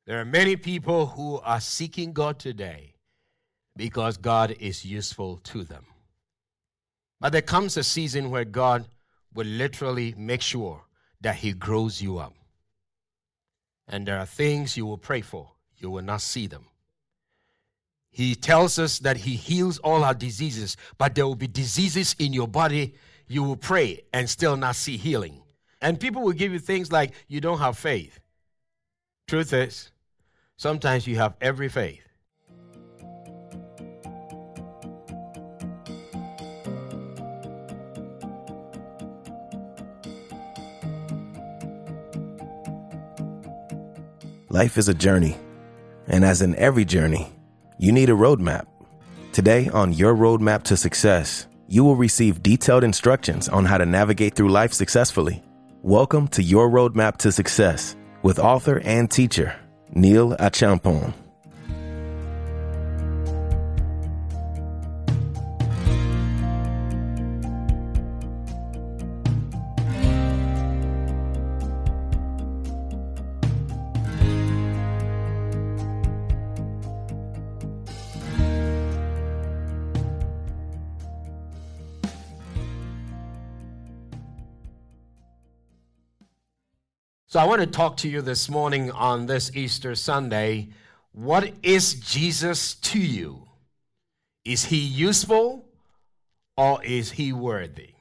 There are many people who are seeking God today because God is useful to them. But there comes a season where God will literally make sure that he grows you up. And there are things you will pray for. You will not see them. He tells us that he heals all our diseases, but there will be diseases in your body you will pray and still not see healing. And people will give you things like, you don't have faith. Truth is, sometimes you have every faith. Life is a journey, and as in every journey, you need a roadmap. Today on Your Roadmap to Success, you will receive detailed instructions on how to navigate through life successfully. Welcome to Your Roadmap to Success with author and teacher, Neil Achampong. So I want to talk to you this morning on this Easter Sunday. What is Jesus to you? Is he useful or is he worthy?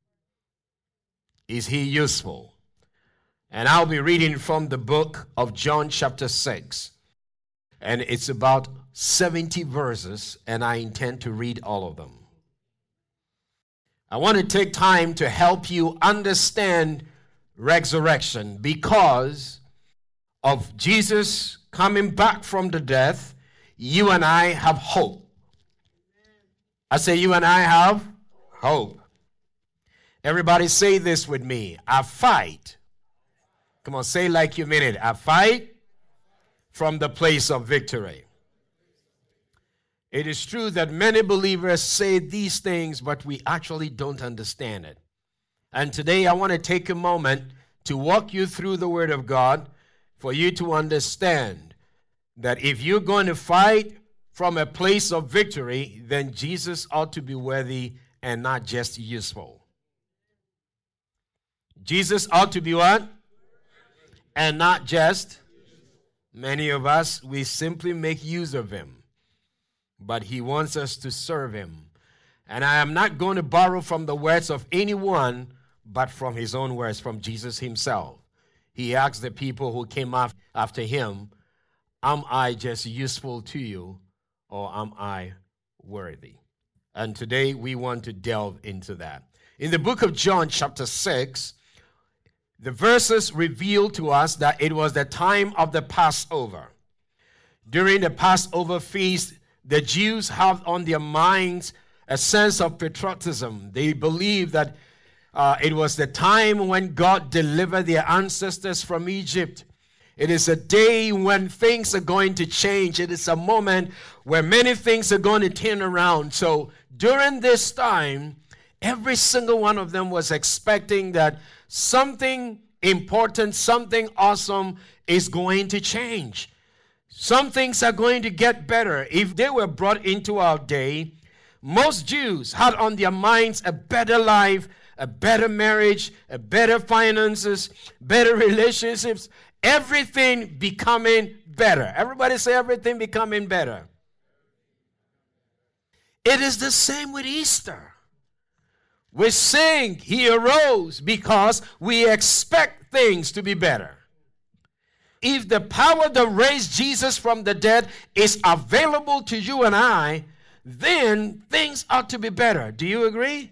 Is he useful? And I'll be reading from the book of John chapter 6. And it's about 70 verses, and I intend to read all of them. I want to take time to help you understand resurrection because of Jesus coming back from the death. You and I have hope. I say you and I have hope. Everybody say this with me. I fight. Come on, say like you mean it. I fight from the place of victory. It is true that many believers say these things, but we actually don't understand it. And today I want to take a moment to walk you through the Word of God for you to understand that if you're going to fight from a place of victory, then Jesus ought to be worthy and not just useful. Jesus ought to be what? And not just. Many of us, we simply make use of him. But he wants us to serve him. And I am not going to borrow from the words of anyone, but from his own words, from Jesus himself. He asked the people who came after him, am I just useful to you, or am I worthy? And today we want to delve into that. In the book of John chapter 6, the verses reveal to us that it was the time of the Passover. During the Passover feast, the Jews have on their minds a sense of patriotism. They believe that it was the time when God delivered their ancestors from Egypt. It is a day when things are going to change. It is a moment where many things are going to turn around. So during this time, every single one of them was expecting that something important, something awesome is going to change. Some things are going to get better. If they were brought into our day, most Jews had on their minds a better life, a better marriage, a better finances, better relationships, everything becoming better. Everybody say everything becoming better. It is the same with Easter. We sing, he arose, because we expect things to be better. If the power that raised Jesus from the dead is available to you and I, then things ought to be better. Do you agree?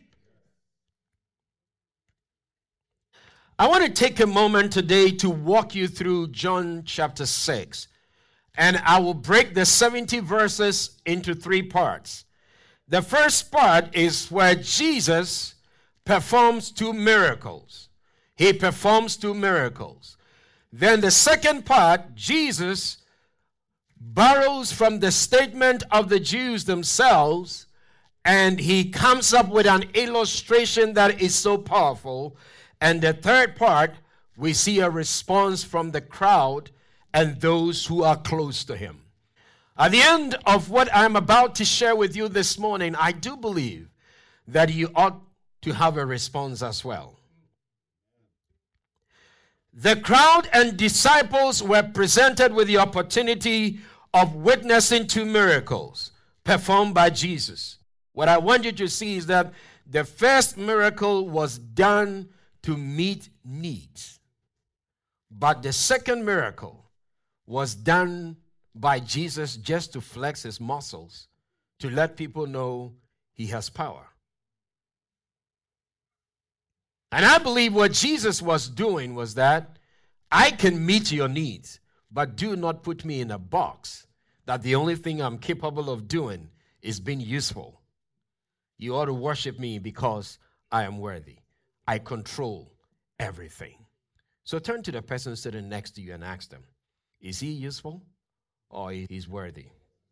I want to take a moment today to walk you through John chapter 6. And I will break the 70 verses into 3 parts. The first part is where Jesus performs 2 miracles. He performs 2 miracles. Then the second part, Jesus borrows from the statement of the Jews themselves, and he comes up with an illustration that is so powerful. And the third part, we see a response from the crowd and those who are close to him. At the end of what I'm about to share with you this morning, I do believe that you ought to have a response as well. The crowd and disciples were presented with the opportunity of witnessing two miracles performed by Jesus. What I want you to see is that the first miracle was done to meet needs, but the second miracle was done by Jesus just to flex his muscles, to let people know he has power. And I believe what Jesus was doing was that I can meet your needs, but do not put me in a box that the only thing I'm capable of doing is being useful. You ought to worship me because I am worthy. I control everything. So turn to the person sitting next to you and ask them, is he useful or he's worthy?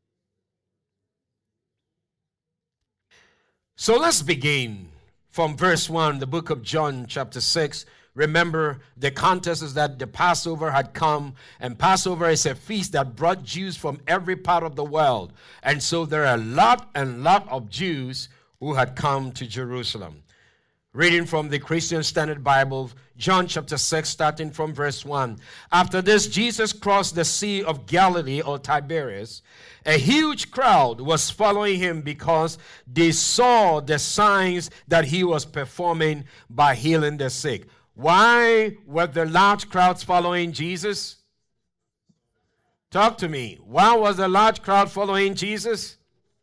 So let's begin from verse 1, the book of John, chapter 6. Remember, the context is that the Passover had come, and Passover is a feast that brought Jews from every part of the world. And so there are a lot of Jews who had come to Jerusalem. Reading from the Christian Standard Bible, John chapter 6, starting from verse 1. After this, Jesus crossed the Sea of Galilee, or Tiberias. A huge crowd was following him because they saw the signs that he was performing by healing the sick. Why were the large crowds following Jesus? Talk to me. Why was the large crowd following Jesus?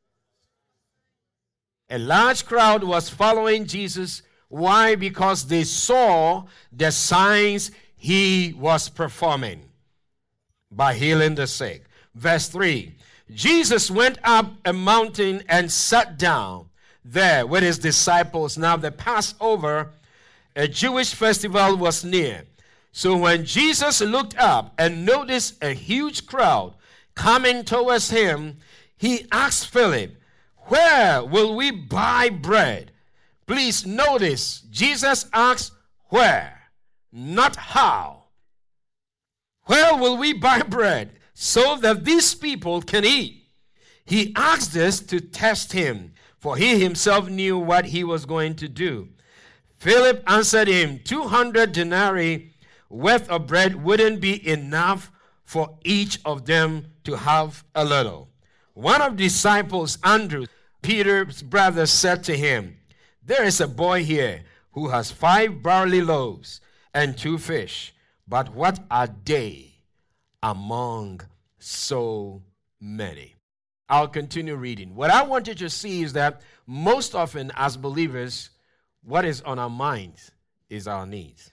A large crowd was following Jesus. Why? Because they saw the signs he was performing by healing the sick. Verse 3, Jesus went up a mountain and sat down there with his disciples. Now the Passover, a Jewish festival, was near. So when Jesus looked up and noticed a huge crowd coming towards him, he asked Philip, "Where will we buy bread?" Please notice, Jesus asked where, not how. Where will we buy bread so that these people can eat? He asked this to test him, for he himself knew what he was going to do. Philip answered him, 200 denarii worth of bread wouldn't be enough for each of them to have a little. One of the disciples, Andrew, Peter's brother, said to him, "There is a boy here who has 5 barley loaves and 2 fish, but what are they among so many?" I'll continue reading. What I want you to see is that most often as believers, what is on our minds is our needs.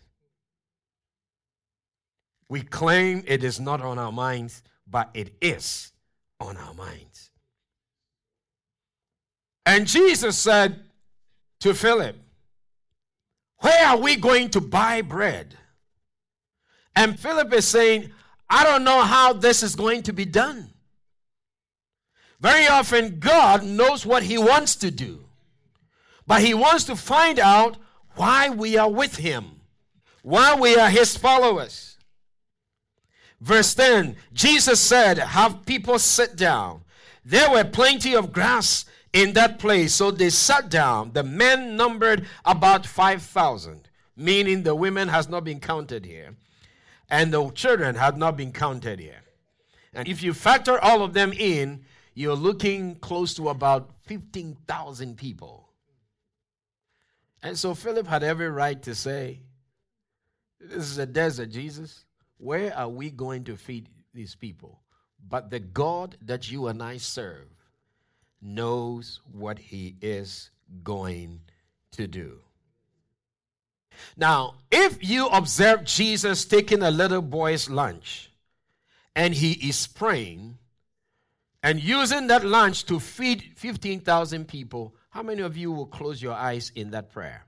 We claim it is not on our minds, but it is on our minds. And Jesus said to Philip, "Where are we going to buy bread?" And Philip is saying, "I don't know how this is going to be done." Very often, God knows what he wants to do, but he wants to find out why we are with him, why we are his followers. Verse 10, Jesus said, "Have people sit down." There were plenty of grass in that place, so they sat down. The men numbered about 5,000, meaning the women has not been counted here, and the children had not been counted here. And if you factor all of them in, you're looking close to about 15,000 people. And so Philip had every right to say, "This is a desert, Jesus. Where are we going to feed these people?" But the God that you and I serve knows what he is going to do. Now, if you observe Jesus taking a little boy's lunch and he is praying and using that lunch to feed 15,000 people, how many of you will close your eyes in that prayer?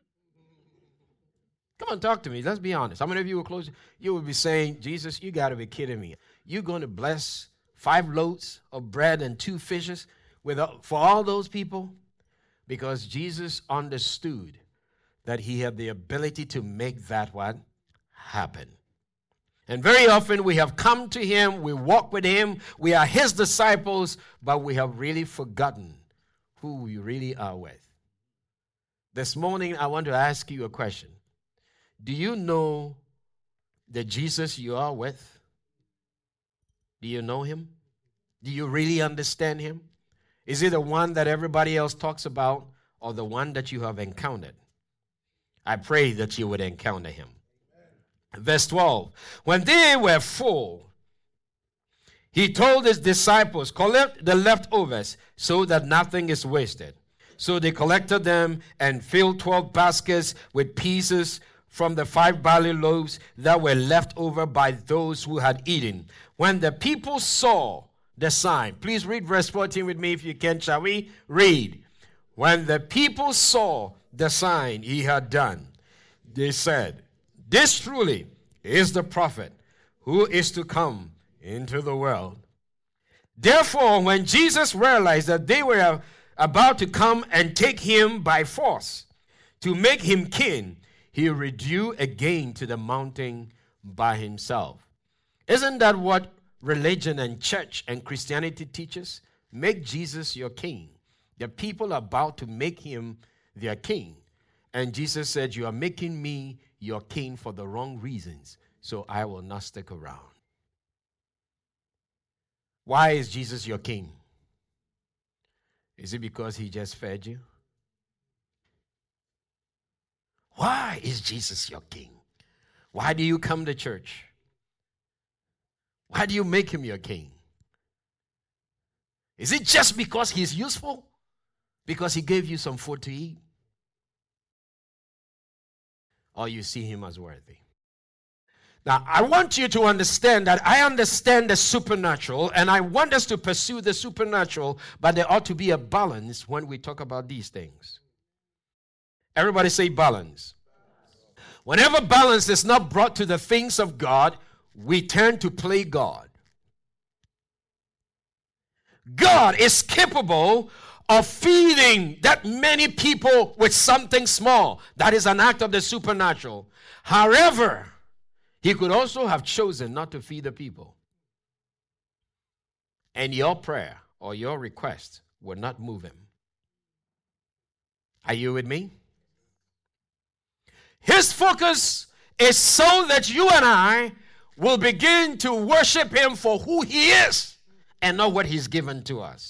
Come on, talk to me. Let's be honest. How many of you will close? You will be saying, "Jesus, you got to be kidding me. You're going to bless 5 loaves of bread and 2 fishes for all those people?" Because Jesus understood that he had the ability to make that what? Happen. And very often we have come to him, we walk with him, we are his disciples, but we have really forgotten who we really are with. This morning, I want to ask you a question. Do you know the Jesus you are with? Do you know him? Do you really understand him? Is it the one that everybody else talks about or the one that you have encountered? I pray that you would encounter him. Verse 12, when they were full, he told his disciples, collect the leftovers so that nothing is wasted. So they collected them and filled 12 baskets with pieces from the 5 barley loaves that were left over by those who had eaten. When the people saw the sign, please read verse 14 with me if you can, shall we? Read. When the people saw the sign he had done, they said, this truly is the prophet who is to come into the world. Therefore, when Jesus realized that they were about to come and take him by force to make him king, he withdrew again to the mountain by himself. Isn't that what religion and church and Christianity teaches? Make Jesus your king. The people are about to make him their king. And Jesus said, you are making me your king for the wrong reasons, so I will not stick around. Why is Jesus your king? Is it because he just fed you? Why is Jesus your king? Why do you come to church? Why do you make him your king? Is it just because he's useful? Because he gave you some food to eat? Or you see him as worthy? Now, I want you to understand that I understand the supernatural, and I want us to pursue the supernatural, but there ought to be a balance when we talk about these things. Everybody say balance. Whenever balance is not brought to the things of God, we turn to play God. God is capable of feeding that many people with something small. That is an act of the supernatural. However, he could also have chosen not to feed the people. And your prayer or your request will not move him. Are you with me? His focus is so that you and I will begin to worship him for who he is and not what he's given to us.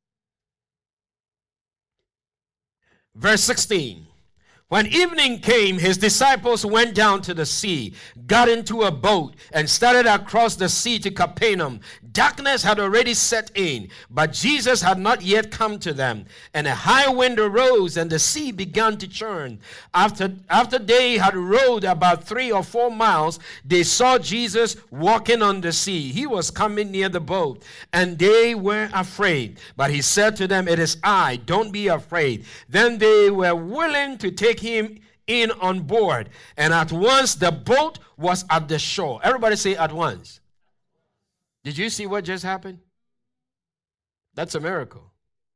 Verse 16. When evening came, his disciples went down to the sea, got into a boat, and started across the sea to Capernaum. Darkness had already set in, but Jesus had not yet come to them. And a high wind arose, and the sea began to churn. After they had rowed about 3 or 4 miles, they saw Jesus walking on the sea. He was coming near the boat, and they were afraid. But he said to them, "It is I, don't be afraid." Then they were willing to take him in on board, and at once the boat was at the shore. Everybody say at once. Did you see what just happened? That's a miracle.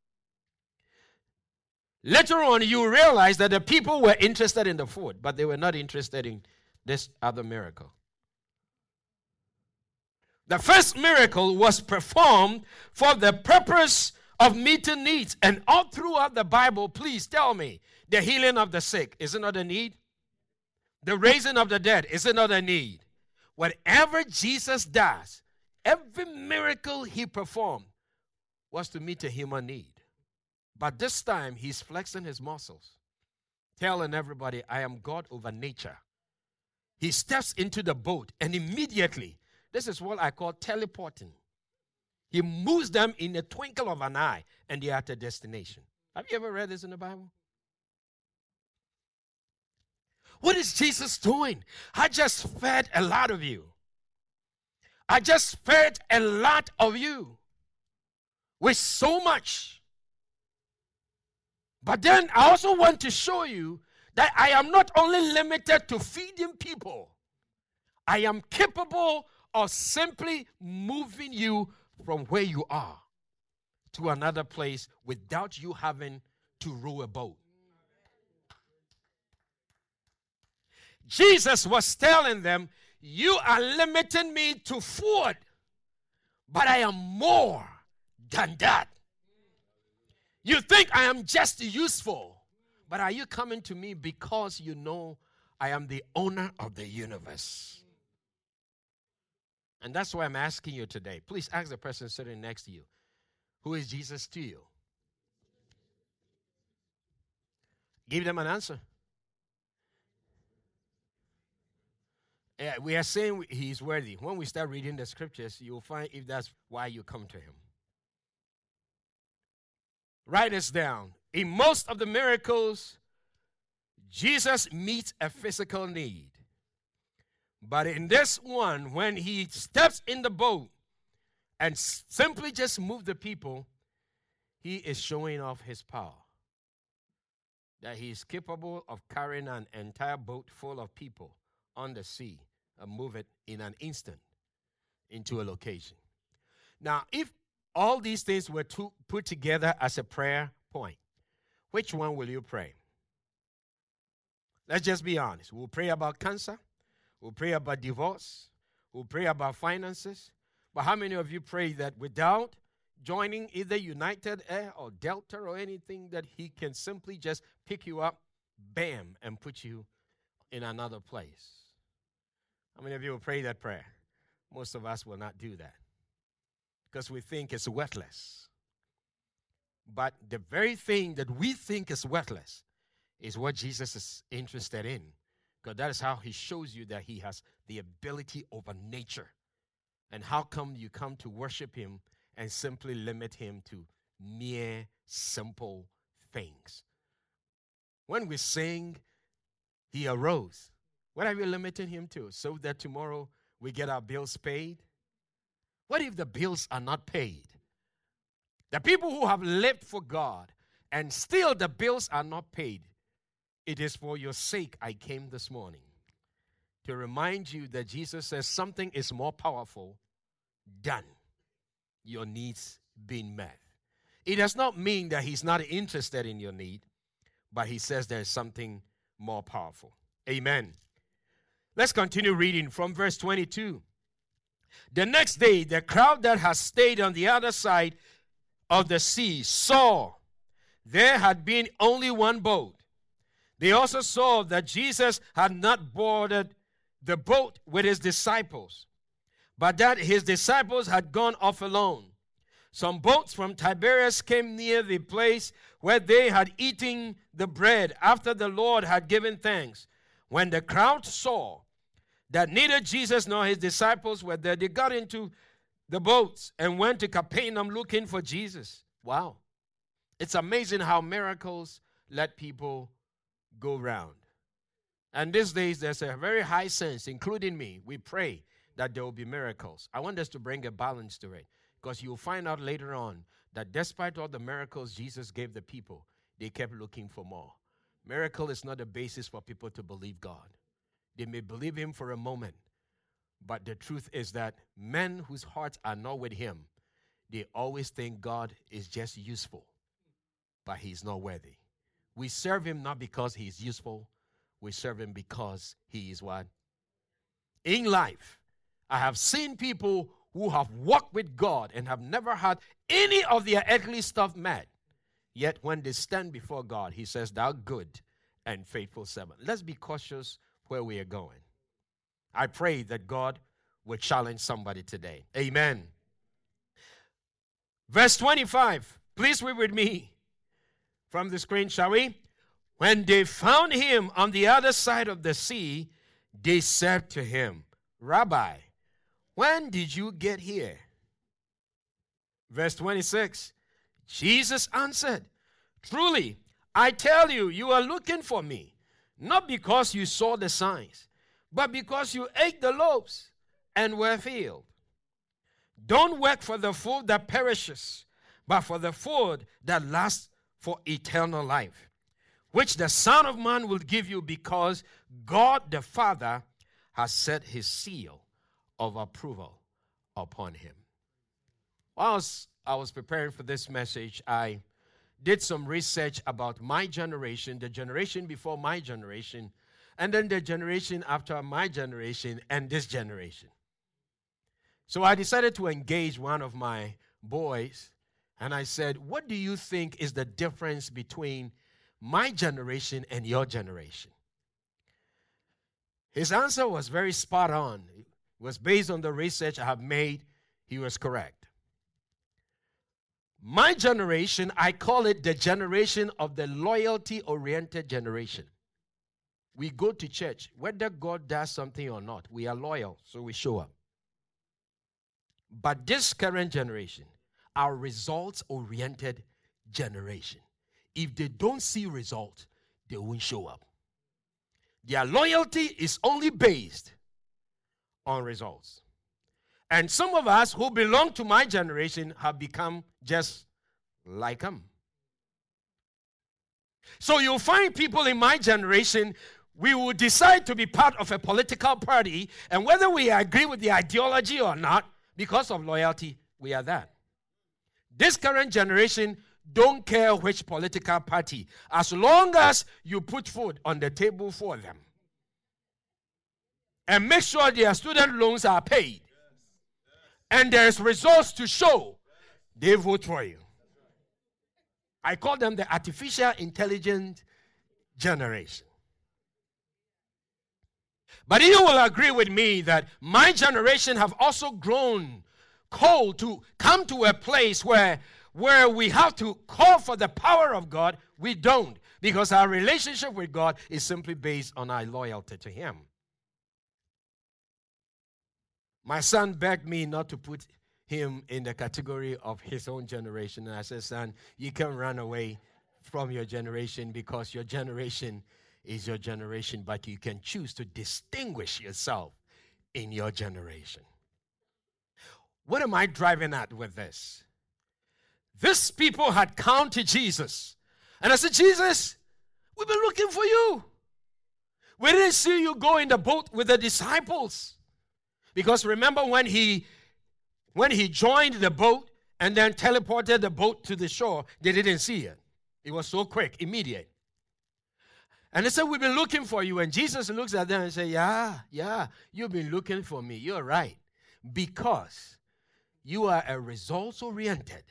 Later on, you realize that the people were interested in the food, but they were not interested in this other miracle. The first miracle was performed for the purpose of meeting needs, and all throughout the Bible, please tell me, the healing of the sick, is it not a need? The raising of the dead, is it not a need? Whatever Jesus does, every miracle he performed was to meet a human need. But this time, he's flexing his muscles, telling everybody, I am God over nature. He steps into the boat, and immediately, this is what I call teleporting. He moves them in a twinkle of an eye, and they're at a destination. Have you ever read this in the Bible? What is Jesus doing? I just fed a lot of you. I just fed a lot of you with so much. But then I also want to show you that I am not only limited to feeding people. I am capable of simply moving you from where you are to another place without you having to row a boat. Jesus was telling them, you are limiting me to food, but I am more than that. You think I am just useful, but are you coming to me because you know I am the owner of the universe? And that's why I'm asking you today. Please ask the person sitting next to you, who is Jesus to you? Give them an answer. We are saying he's worthy. When we start reading the scriptures, you'll find if that's why you come to him. Write this down. In most of the miracles, Jesus meets a physical need. But in this one, when he steps in the boat and simply just moves the people, he is showing off his power. That he is capable of carrying an entire boat full of people on the sea and move it in an instant into a location. Now, if all these things were put together as a prayer point, which one will you pray? Let's just be honest. We'll pray about cancer. We'll pray about divorce. We'll pray about finances. But how many of you pray that without joining either United Air or Delta or anything, that he can simply just pick you up, bam, and put you in another place? How many of you will pray that prayer? Most of us will not do that because we think it's worthless. But the very thing that we think is worthless is what Jesus is interested in, because that is how he shows you that he has the ability over nature. And how come you come to worship him and simply limit him to mere simple things? When we sing, he arose, what are we limiting him to? So that tomorrow we get our bills paid? What if the bills are not paid? The people who have lived for God and still the bills are not paid, it is for your sake I came this morning to remind you that Jesus says something is more powerful than your needs being met. It does not mean that he's not interested in your need, but he says there's something more powerful. Amen. Let's continue reading from verse 22. The next day, the crowd that had stayed on the other side of the sea saw there had been only one boat. They also saw that Jesus had not boarded the boat with his disciples, but that his disciples had gone off alone. Some boats from Tiberias came near the place where they had eaten the bread after the Lord had given thanks. When the crowd saw that neither Jesus nor his disciples were there, they got into the boats and went to Capernaum looking for Jesus. Wow. It's amazing how miracles let people go round. And these days, there's a very high sense, including me. We pray that there will be miracles. I want us to bring a balance to it, because you'll find out later on that despite all the miracles Jesus gave the people, they kept looking for more. Miracle is not a basis for people to believe God. They may believe him for a moment, but the truth is that men whose hearts are not with him, they always think God is just useful, but he's not worthy. We serve him not because he's useful. We serve him because he is what? In life, I have seen people who have walked with God and have never had any of their earthly stuff met. Yet when they stand before God, he says, thou good and faithful servant. Let's be cautious where we are going. I pray that God will challenge somebody today. Amen. Verse 25. Please read with me from the screen, shall we? When they found him on the other side of the sea, they said to him, Rabbi, when did you get here? Verse 26. Jesus answered, truly, I tell you, you are looking for me, not because you saw the signs, but because you ate the loaves and were filled. Don't work for the food that perishes, but for the food that lasts for eternal life, which the Son of Man will give you, because God the Father has set his seal of approval upon him. Whilst I was preparing for this message, I did some research about my generation, the generation before my generation, and then the generation after my generation, and this generation. So I decided to engage one of my boys, and I said, what do you think is the difference between my generation and your generation? His answer was very spot on. It was based on the research I have made. He was correct. My generation, I call it the generation of the loyalty-oriented generation. We go to church. Whether God does something or not, we are loyal, so we show up. But this current generation, our results-oriented generation, if they don't see results, they won't show up. Their loyalty is only based on results. And some of us who belong to my generation have become just like them. So you'll find people in my generation, we will decide to be part of a political party, and whether we agree with the ideology or not, because of loyalty, we are that. This current generation don't care which political party, as long as you put food on the table for them and make sure their student loans are paid and there's results to show, they vote for you. I call them the artificial intelligence generation. But you will agree with me that my generation have also grown cold to come to a place where we have to call for the power of God. We don't, because our relationship with God is simply based on our loyalty to Him. My son begged me not to put him in the category of his own generation. And I said, son, you can't run away from your generation because your generation is your generation, but you can choose to distinguish yourself in your generation. What am I driving at with this? These people had come to Jesus. And I said, Jesus, we've been looking for you. We didn't see you go in the boat with the disciples. Because remember when he joined the boat and then teleported the boat to the shore, they didn't see it. It was so quick, immediate. And they said, we've been looking for you. And Jesus looks at them and says, yeah, you've been looking for me. You're right. Because you are a results-oriented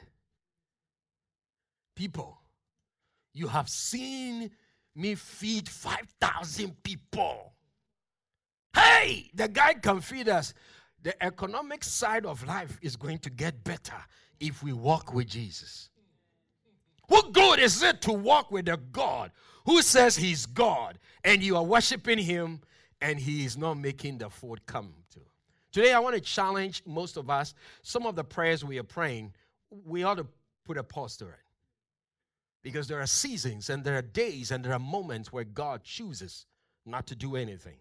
people. You have seen me feed 5,000 people. Hey, the guy can feed us. The economic side of life is going to get better if we walk with Jesus. What good is it to walk with a God who says He's God and you are worshiping Him and He is not making the food come to? Today I want to challenge most of us. Some of the prayers we are praying, we ought to put a pause to it. Because there are seasons and there are days and there are moments where God chooses not to do anything.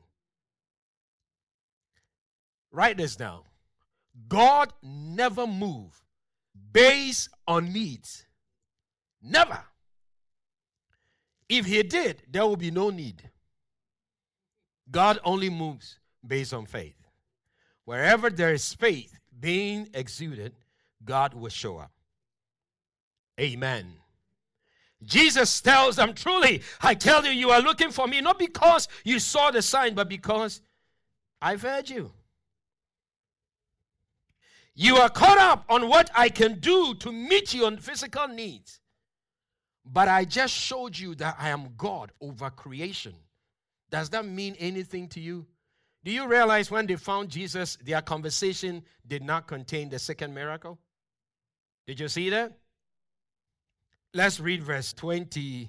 Write this down. God never moves based on needs. Never. If He did, there will be no need. God only moves based on faith. Wherever there is faith being exuded, God will show up. Amen. Jesus tells them, truly, I tell you, you are looking for me, not because you saw the sign, but because I fed you. You are caught up on what I can do to meet your physical needs. But I just showed you that I am God over creation. Does that mean anything to you? Do you realize when they found Jesus, their conversation did not contain the second miracle? Did you see that? Let's read verse 25.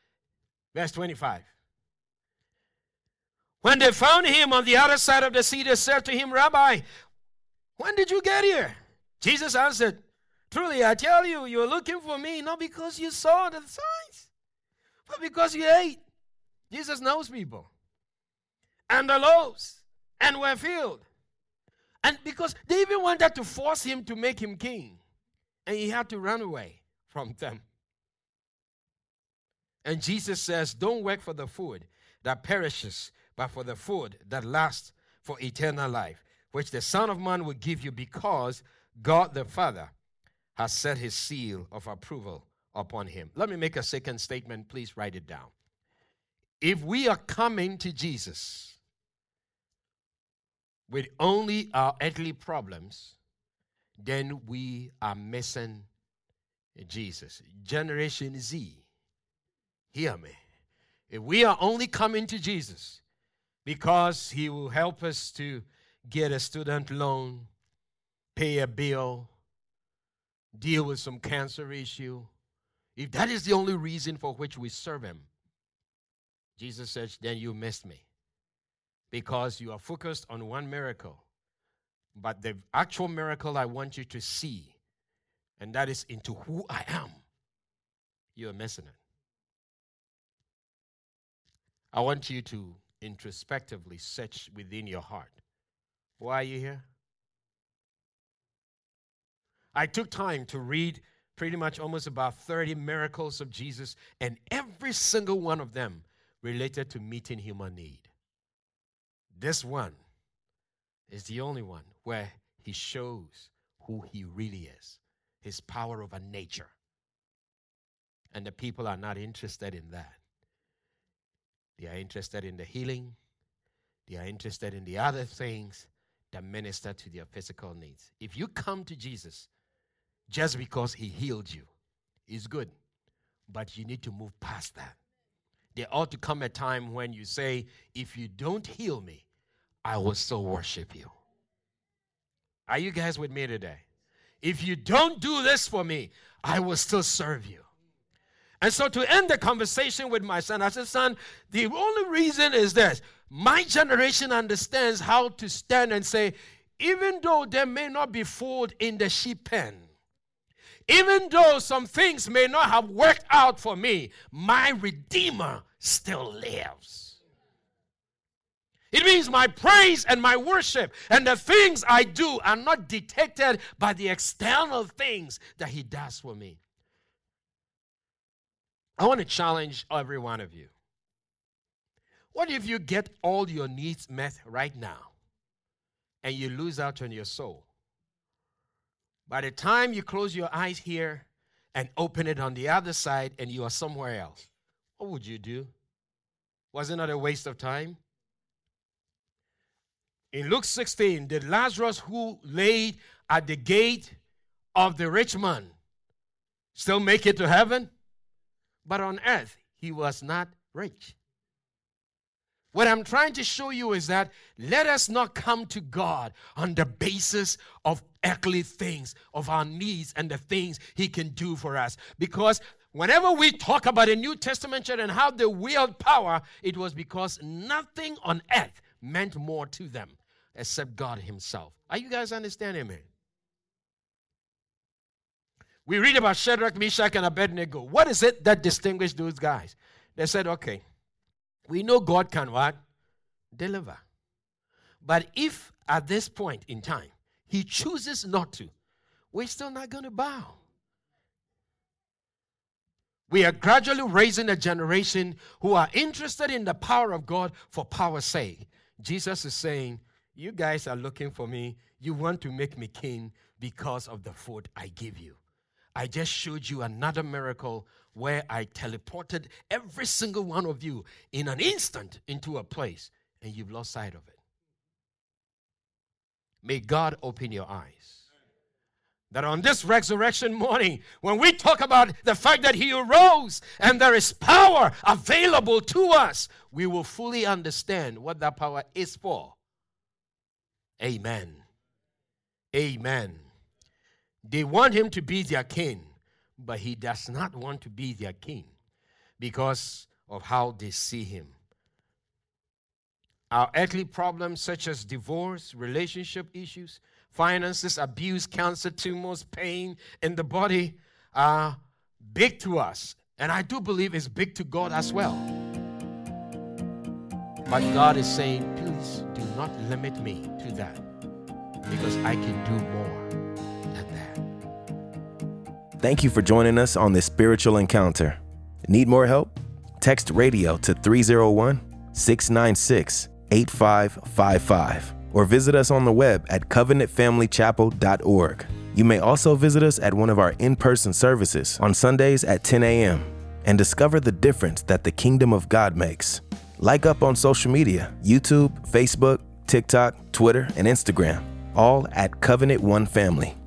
When they found him on the other side of the sea, they said to him, Rabbi, when did you get here? Jesus answered, truly, I tell you, you're looking for me not because you saw the signs, but because you ate. Jesus knows people. And the loaves, and were filled. And because they even wanted to force him to make him king. And he had to run away from them. And Jesus says, don't work for the food that perishes, but for the food that lasts for eternal life, which the Son of Man will give you, because God the Father has set His seal of approval upon Him. Let me make a second statement. Please write it down. If we are coming to Jesus with only our earthly problems, then we are missing Jesus. Generation Z, hear me. If we are only coming to Jesus because he will help us to get a student loan, pay a bill, deal with some cancer issue, if that is the only reason for which we serve him, Jesus says, then you missed me. Because you are focused on one miracle. But the actual miracle I want you to see, and that is into who I am, you are missing it. I want you to introspectively search within your heart. Why are you here? I took time to read pretty much almost about 30 miracles of Jesus, and every single one of them related to meeting human need. This one is the only one where he shows who he really is, his power over nature. And the people are not interested in that. They are interested in the healing. They are interested in the other things that minister to their physical needs. If you come to Jesus just because he healed you, it's good. But you need to move past that. There ought to come a time when you say, if you don't heal me, I will still worship you. Are you guys with me today? If you don't do this for me, I will still serve you. And so to end the conversation with my son, I said, son, the only reason is this. My generation understands how to stand and say, even though there may not be food in the sheep pen, even though some things may not have worked out for me, my Redeemer still lives. It means my praise and my worship and the things I do are not dictated by the external things that he does for me. I want to challenge every one of you. What if you get all your needs met right now and you lose out on your soul? By the time you close your eyes here and open it on the other side and you are somewhere else, what would you do? Was it not a waste of time? In Luke 16, did Lazarus, who laid at the gate of the rich man, still make it to heaven? But on earth, he was not rich. What I'm trying to show you is that let us not come to God on the basis of earthly things, of our needs and the things he can do for us. Because whenever we talk about the New Testament church and how they wield power, it was because nothing on earth meant more to them except God himself. Are you guys understanding me? We read about Shadrach, Meshach, and Abednego. What is it that distinguished those guys? They said, okay, we know God can what? Deliver. But if at this point in time, he chooses not to, we're still not going to bow. We are gradually raising a generation who are interested in the power of God for power's sake. Jesus is saying, you guys are looking for me. You want to make me king because of the food I give you. I just showed you another miracle where I teleported every single one of you in an instant into a place, and you've lost sight of it. May God open your eyes. That on this resurrection morning, when we talk about the fact that he arose and there is power available to us, we will fully understand what that power is for. Amen. Amen. They want him to be their king, but he does not want to be their king because of how they see him. Our earthly problems such as divorce, relationship issues, finances, abuse, cancer, tumors, pain in the body are big to us. And I do believe it's big to God as well. But God is saying, please do not limit me to that because I can do more than that. Thank you for joining us on this spiritual encounter. Need more help? Text radio to 301-696-8555 or visit us on the web at covenantfamilychapel.org. You may also visit us at one of our in-person services on Sundays at 10 a.m. and discover the difference that the kingdom of God makes. Like up on social media, YouTube, Facebook, TikTok, Twitter, and Instagram, all at Covenant One Family.